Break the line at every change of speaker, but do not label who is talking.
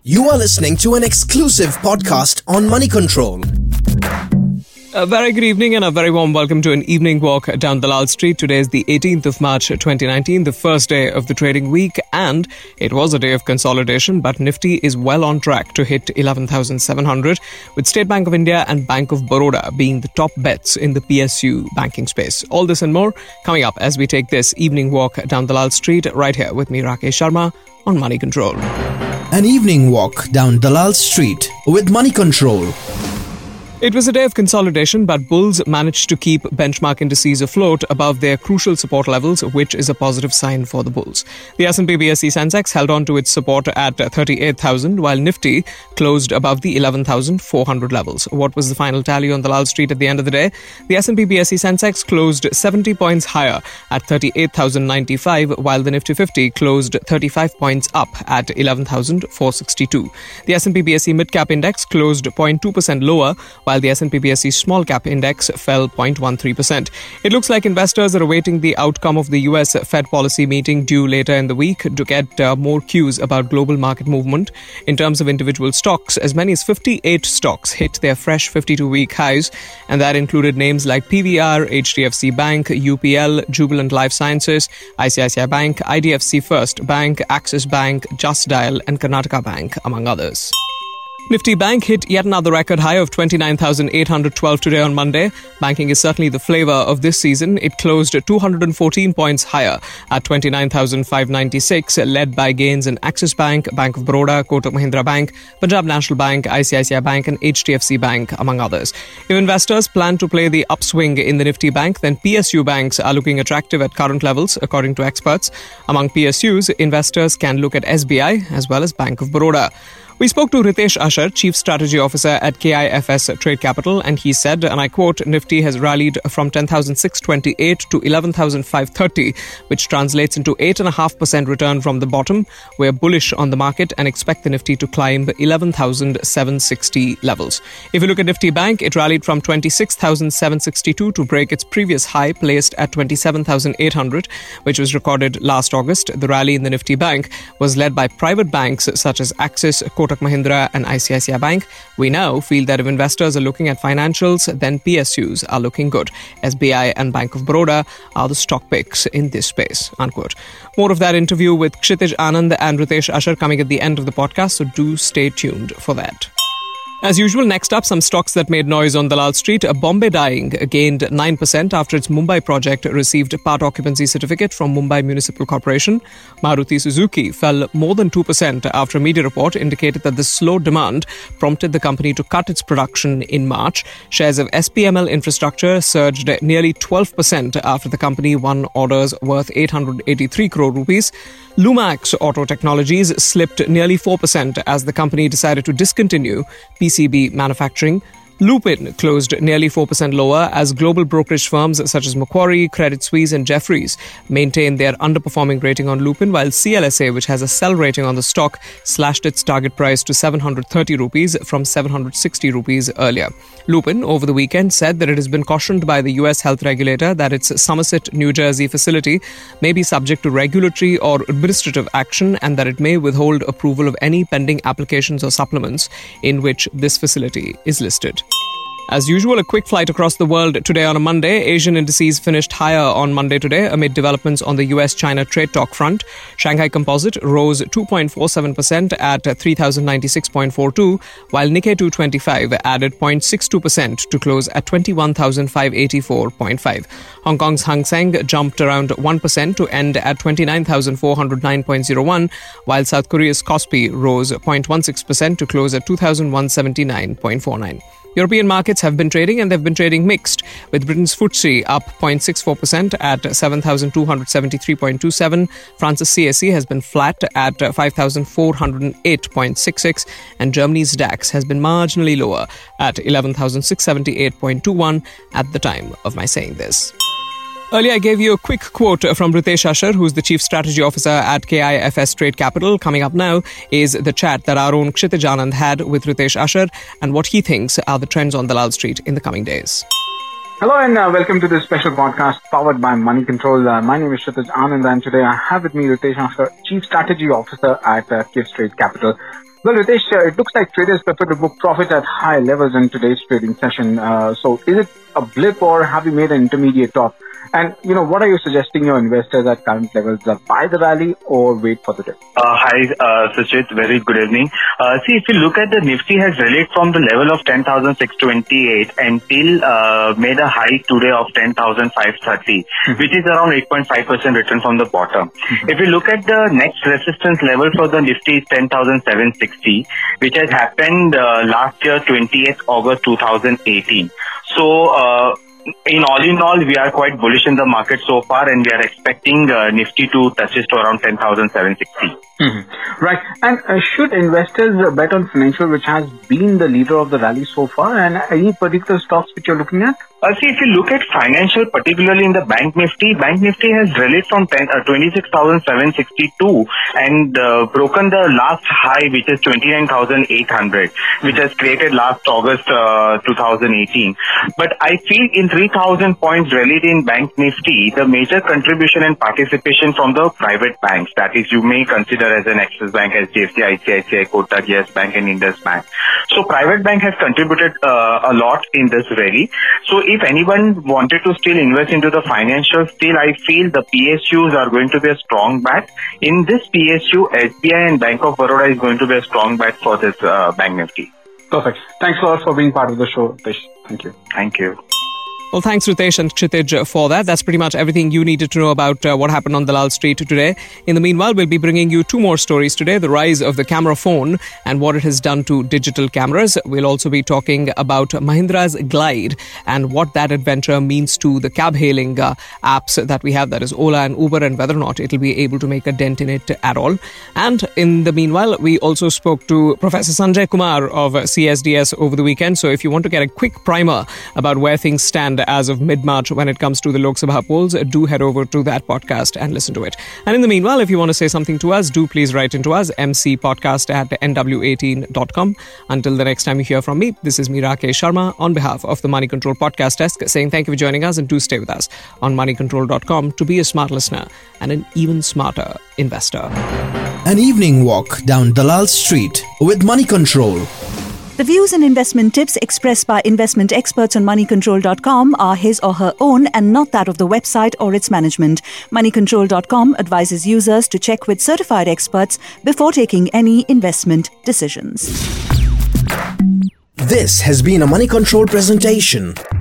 You are listening to an exclusive podcast on Money Control.
A very good evening and a very warm welcome to an evening walk down Dalal Street. Today is the 18th of March 2019, the first day of the trading week, and it was a day of consolidation, but Nifty is well on track to hit 11,700, with State Bank of India and Bank of Baroda being the top bets in the PSU banking space. All this and more coming up as we take this evening walk down Dalal Street right here with me, Rakesh Sharma, on Money Control.
An evening walk down Dalal Street with Money Control.
It was a day of consolidation, but bulls managed to keep benchmark indices afloat above their crucial support levels, which is a positive sign for the bulls. The S&P BSE Sensex held on to its support at 38,000, while Nifty closed above the 11,400 levels. What was the final tally on Dalal Street at the end of the day? The S&P BSE Sensex closed 70 points higher at 38,095, while the Nifty 50 closed 35 points up at 11,462. The S&P BSE Mid-Cap Index closed 0.2% lower, while the S&P BSE Small Cap Index fell 0.13%. It looks like investors are awaiting the outcome of the US Fed policy meeting due later in the week to get more cues about global market movement. In terms of individual stocks, as many as 58 stocks hit their fresh 52-week highs, and that included names like PVR, HDFC Bank, UPL, Jubilant Life Sciences, ICICI Bank, IDFC First Bank, Axis Bank, Just Dial, and Karnataka Bank, among others. Nifty Bank hit yet another record high of 29,812 today on Monday. Banking is certainly the flavor of this season. It closed 214 points higher at 29,596, led by gains in Axis Bank, Bank of Baroda, Kotak Mahindra Bank, Punjab National Bank, ICICI Bank and HDFC Bank, among others. If investors plan to play the upswing in the Nifty Bank, then PSU banks are looking attractive at current levels, according to experts. Among PSUs, investors can look at SBI as well as Bank of Baroda. We spoke to Ritesh Ashar, Chief Strategy Officer at KIFS Trade Capital, and he said, and I quote, Nifty has rallied from 10,628 to 11,530, which translates into 8.5% return from the bottom. We're bullish on the market and expect the Nifty to climb 11,760 levels. If you look at Nifty Bank, it rallied from 26,762 to break its previous high placed at 27,800, which was recorded last August. The rally in the Nifty Bank was led by private banks such as Axis, Kotak Mahindra and ICICI Bank. We now feel that if investors are looking at financials, then PSUs are looking good. SBI and Bank of Baroda are the stock picks in this space, unquote. More of that interview with Kshitij Anand and Ritesh Ashar coming at the end of the podcast, so do stay tuned for that. As usual, next up, some stocks that made noise on Dalal Street. Bombay Dyeing gained 9% after its Mumbai project received a part occupancy certificate from Mumbai Municipal Corporation. Maruti Suzuki fell more than 2% after a media report indicated that the slow demand prompted the company to cut its production in March. Shares of SPML Infrastructure surged nearly 12% after the company won orders worth 883 crore rupees. Lumax Auto Technologies slipped nearly 4% as the company decided to discontinue PCB manufacturing. Lupin closed nearly 4% lower as global brokerage firms such as Macquarie, Credit Suisse and Jefferies maintained their underperforming rating on Lupin, while CLSA, which has a sell rating on the stock, slashed its target price to 730 rupees from 760 rupees earlier. Lupin, over the weekend, said that it has been cautioned by the US health regulator that its Somerset, New Jersey facility may be subject to regulatory or administrative action and that it may withhold approval of any pending applications or supplements in which this facility is listed. As usual, a quick flight across the world today on a Monday. Asian indices finished higher on Monday today amid developments on the US-China trade talk front. Shanghai Composite rose 2.47% at 3,096.42, while Nikkei 225 added 0.62% to close at 21,584.5. Hong Kong's Hang Seng jumped around 1% to end at 29,409.01, while South Korea's Kospi rose 0.16% to close at 2,179.49. European markets have been trading and they've been trading mixed, with Britain's FTSE up 0.64% at 7,273.27. France's CAC has been flat at 5,408.66 and Germany's DAX has been marginally lower at 11,678.21 at the time of my saying this. Earlier, I gave you a quick quote from Ritesh Ashar, who's the Chief Strategy Officer at KIFS Trade Capital. Coming up now is the chat that our own Kshitij Anand had with Ritesh Ashar and what he thinks are the trends on Dalal Street in the coming days.
Hello and welcome to this special podcast powered by Money Control. My name is Kshitij Anand and today I have with me Ritesh Ashar, Chief Strategy Officer at KIFS Trade Capital. Well, Ritesh, it looks like traders prefer to book profit at high levels in today's trading session. So is it a blip or have you made an intermediate top? And, what are you suggesting your investors at current levels? Buy the rally or wait for the dip?
Hi, Suchit. Very good evening. See, if you look at the Nifty has rallied from the level of 10,628 until made a high today of 10,530, which is around 8.5% return from the bottom. If you look at the next resistance level for the Nifty is 10,760, which has happened last year, 28th August 2018. So, in all, we are quite bullish in the market so far, and we are expecting Nifty to touch it to around 10,760.
Right. And should investors bet on financial, which has been the leader of the rally so far, and any particular stocks which you're looking at?
See, if you look at financial, particularly in the Bank Nifty has rallied from 26,762 and broken the last high, which is 29,800, which has created last August 2018. But I feel in 3,000 points rallied in Bank Nifty, the major contribution and participation from the private banks, that is, you may consider as an Axis Bank, HDFC, ICICI, Kotak, Yes Bank and Indus Bank. So private bank has contributed a lot in this rally. So if anyone wanted to still invest into the financial, still I feel the PSUs are going to be a strong bet. In this PSU, SBI and Bank of Baroda is going to be a strong bet for this Bank Nifty.
Perfect. Thanks a lot for being part of the show, Ritesh. Thank you.
Thank you.
Well, thanks, Ritesh and Kshitij, for that. That's pretty much everything you needed to know about what happened on Dalal Street today. In the meanwhile, we'll be bringing you two more stories today. The rise of the camera phone and what it has done to digital cameras. We'll also be talking about Mahindra's Glide and what that adventure means to the cab-hailing apps that we have, that is Ola and Uber, and whether or not it'll be able to make a dent in it at all. And in the meanwhile, we also spoke to Professor Sanjay Kumar of CSDS over the weekend. So if you want to get a quick primer about where things stand as of mid-March when it comes to the Lok Sabha polls, do head over to that podcast and listen to it. And in the meanwhile, if you want to say something to us, do please write into us, mcpodcast@nw18.com. Until the next time you hear from me, this is me, Rakesh Sharma, on behalf of the Money Control Podcast Desk, saying thank you for joining us, and do stay with us on moneycontrol.com to be a smart listener and an even smarter investor.
An evening walk down Dalal Street with Money Control.
The views and investment tips expressed by investment experts on moneycontrol.com are his or her own and not that of the website or its management. Moneycontrol.com advises users to check with certified experts before taking any investment decisions.
This has been a Money Control presentation.